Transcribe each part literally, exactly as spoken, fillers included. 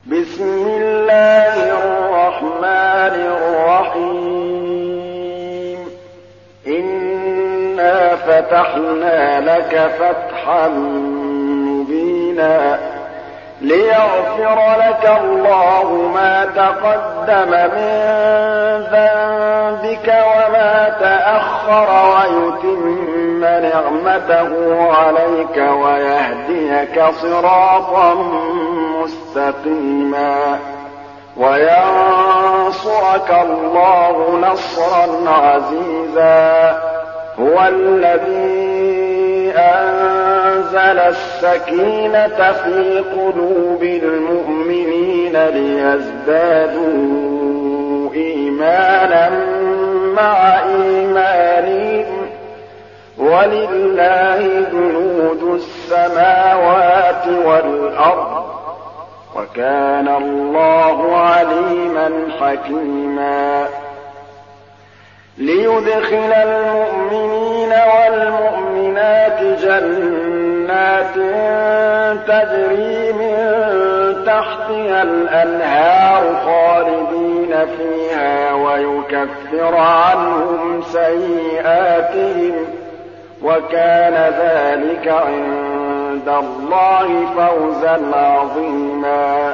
بسم الله الرحمن الرحيم إنا فتحنا لك فتحا مبينا ليغفر لك الله ما تقدم من ذنبك وما تأخر ويتم نعمته عليك ويهديك صراطا مستقيما وينصرك الله نصرا عزيزا هو الذي أنزل السكينة في قلوب المؤمنين ليزدادوا إيمانا مع إيمانهم ولله جنود السماوات والأرض وكان الله عليما حكيما ليدخل المؤمنين والمؤمنات جنات تجري من تحتها الأنهار خالدين فيها ويكفر عنهم سيئاتهم وكان ذلك عند الله فوزا عظيما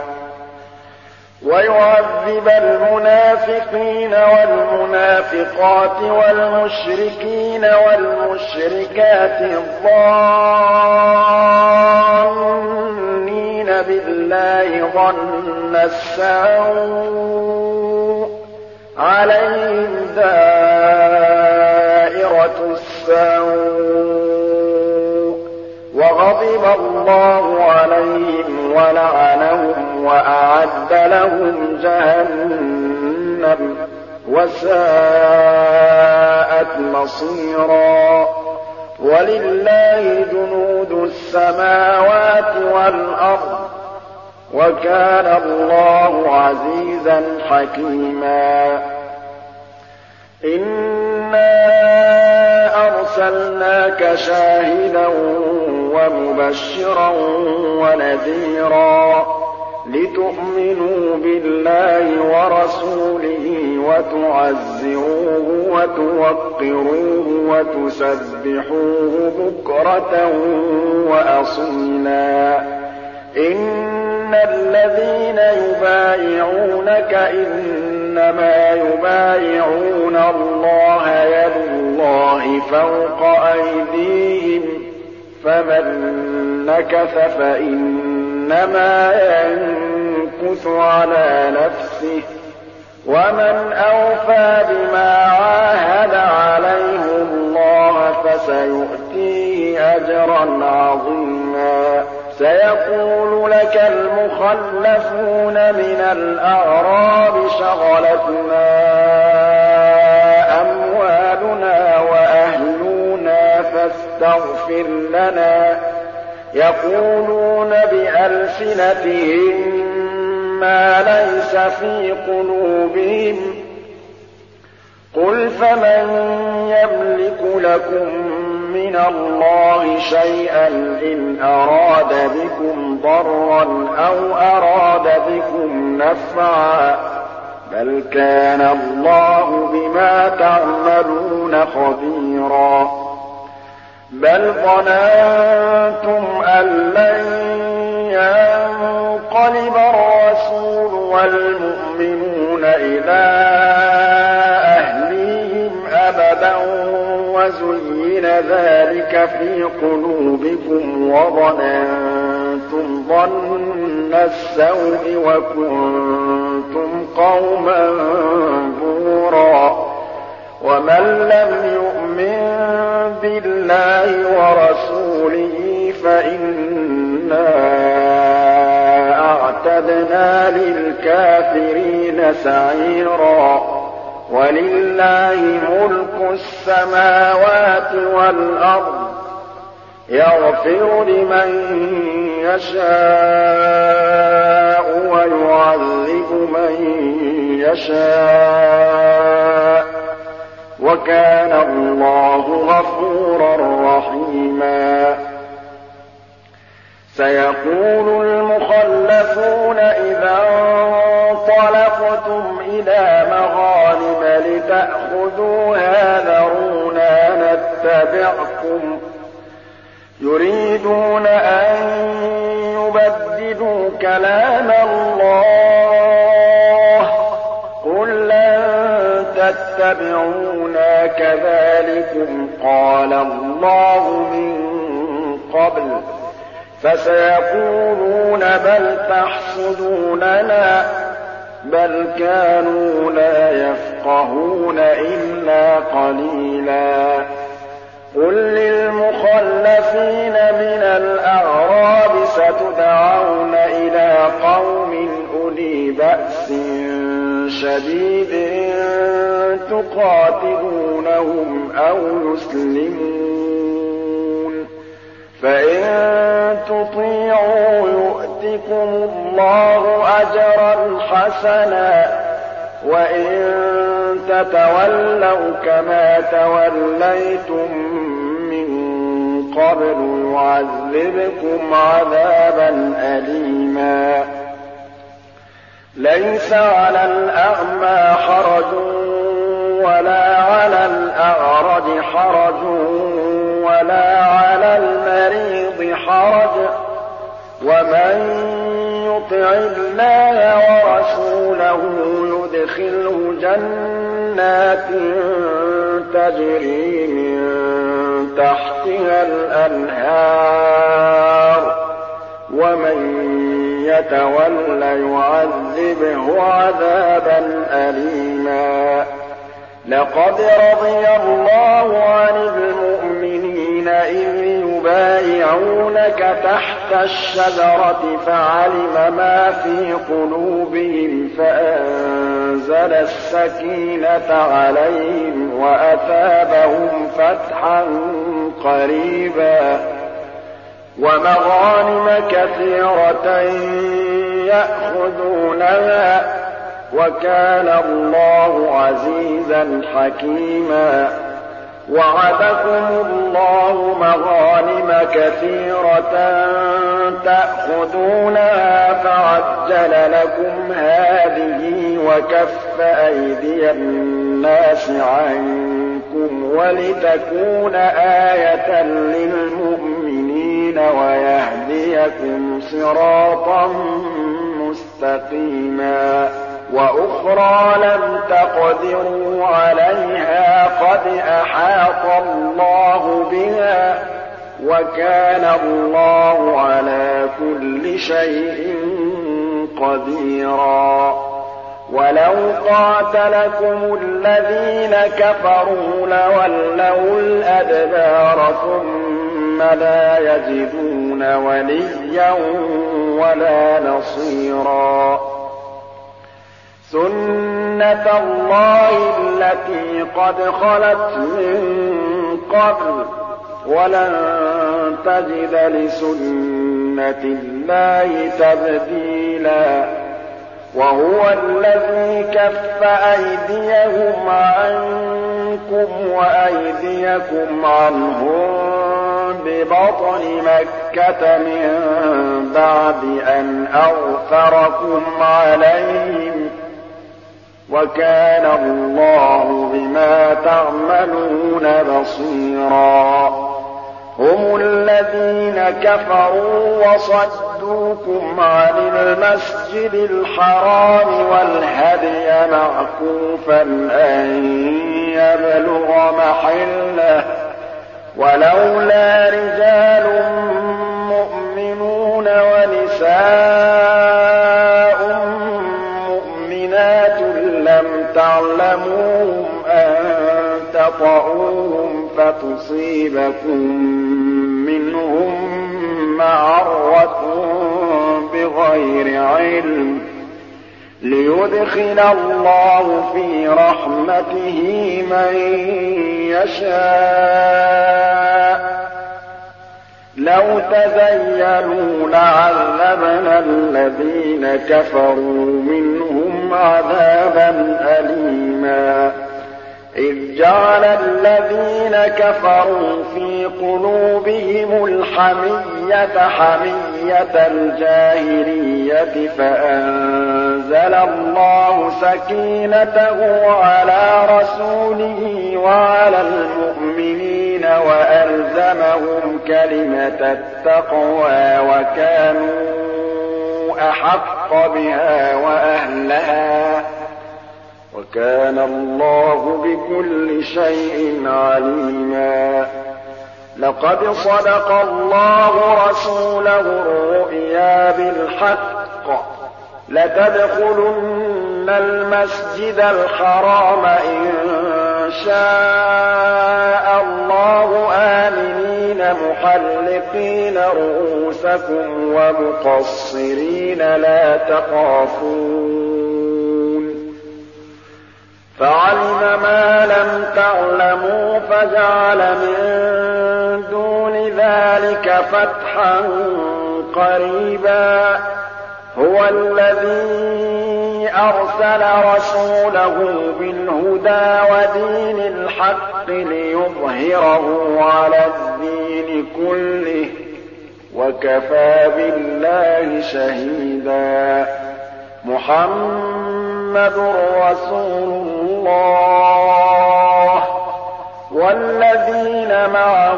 ويعذب المنافقين والمنافقات والمشركين والمشركات الظانين بالله ظن السوء عليهم دائرة السوء وغضب الله عليهم ولعنهم وأعد لهم جهنم وساءت مصيرا ولله جنود السماوات والأرض وكان الله عزيزا حكيما إنا أرسلناك شاهدا ومبشرا ونذيرا لتؤمنوا بالله ورسوله وتعزروه وتوقروه وتسبحوه بكرة وأصيلا إن الذين يبايعونك إنما يبايعون الله يد الله فوق أيديهم فمن نكث فإنما ينكث على نفسه ومن أوفى بما عاهد عليه الله فسيؤتيه أجرا عظيما سيقول لك المخلفون من الأعراب شغلتنا أموالنا وأهلنا فاستغفر لنا يقولون بألسنتهم ما ليس في قلوبهم قل فمن يملك لكم من الله شيئا إن أراد بكم ضرا أو أراد بكم نفعا بل كان الله بما تعملون خبيرا بل ظننتم أن لن ينقلب الرسول والمؤمنون إلى أهليهم أبدا وزين ذلك في قلوبكم وظننتم ظن السوء وكنتم قوما بورا ومن لم يؤمن بالله ورسوله فإنا أعتدنا للكافرين سعيرا ولله ملك السماوات والأرض يغفر لمن يشاء ويعذب من يشاء وكان الله غفورا رحيما سيقول المخلفون إذا إلى مغانم لتأخذوها ذرونا نتبعكم يريدون أن يبدلوا كلام الله قل لن تتبعونا كذلكم قال الله من قبل فسيقولون بل تحسدوننا بل كانوا لا يفقهون إلا قليلا قل للمخلفين من الأعراب ستدعون إلى قوم أولي بأس شديد تقاتلونهم أو يسلمون فإن تطيعوا يؤتكم الله أجرا حسنا وإن تتولوا كما توليتم من قبل يعذبكم عذابا أليما ليس على الأعمى حرج ولا على الأعرج حرج ولا على المريض حرج ومن يطع الله ورسوله يدخله جنات تجري من تحتها الأنهار ومن يتول يعذبه عذابا أليما لقد رضي الله عن المؤمنين إذ يبايعونك تحت الشجرة فعلم ما في قلوبهم فأنزل السكينة عليهم وأثابهم فتحا قريبا ومغانم كثيرة يأخذونها وكان الله عزيزا حكيما وعدكم الله مغانم كثيرة تأخذونها فعجل لكم هذه وكف أيدي الناس عنكم ولتكون آية للمؤمنين ويهديكم صراطا مستقيما وأخرى لم تقدروا عليها قد أحاط الله بها وكان الله على كل شيء قديرا ولو قاتلكم الذين كفروا لولوا الأدبار ثم لا يجدون وليا ولا نصيرا سنة الله التي قد خلت من قبل ولن تجد لسنة الله تبديلا وهو الذي كف أيديهم عنكم وأيديكم عنهم ببطن مكة من بعد أن أغفركم عليهم وكان الله بما تعملون بصيرا هم الذين كفروا وصدوكم عن المسجد الحرام والهدي معكوفا أن يبلغ محله ولولا رجال مؤمنون ونساء مؤمنات لم تعلموهم أن تطؤوهم فتصيبكم منهم معرة بغير علم ليدخل الله في رحمته من يشاء لو تزينوا لعذبنا الذين كفروا منهم عذابا أليما إذ جعل الذين كفروا في قلوبهم الحمية حمية الجاهلية فأنزل فأنزل الله سكينته على رسوله وعلى المؤمنين وألزمهم كلمة التقوى وكانوا أحق بها وأهلها وكان الله بكل شيء عليما. لقد صدق الله رسوله الرؤيا بالحق لتدخلن المسجد الحرام إن شاء الله آمنين محلقين رؤوسكم ومقصرين لا تخافون فعلم ما لم تعلموا فجعل من دون ذلك فتحا قريبا. هو الذي أرسل رسوله بالهدى ودين الحق ليظهره على الدين كله وكفى بالله شهيدا. محمد رسول الله والذين معه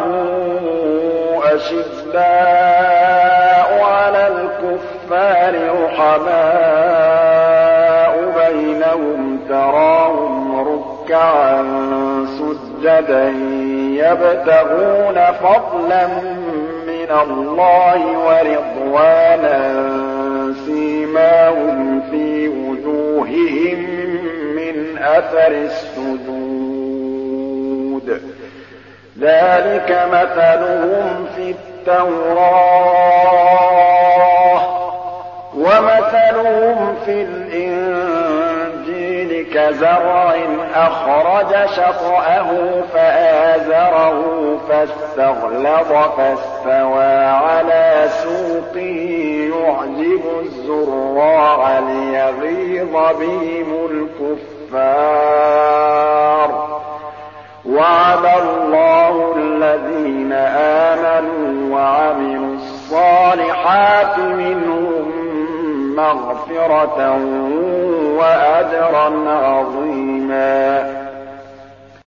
أشداء على الكفار رحماء بينهم تراهم ركعا سجدا يبتغون فضلا من الله ورضوانا سيماهم في وجوههم من أثر السجود ذلك مثلهم في التوراة ومثلهم في الإنجيل كزرع أخرج شطأه فآزره فاستغلظ فاستوى على سوقه يعجب الزراع ليغيظ بهم الكفار. وعد الله الذين آمنوا وعملوا الصالحات منهم مغفرة وأجرا عظيما.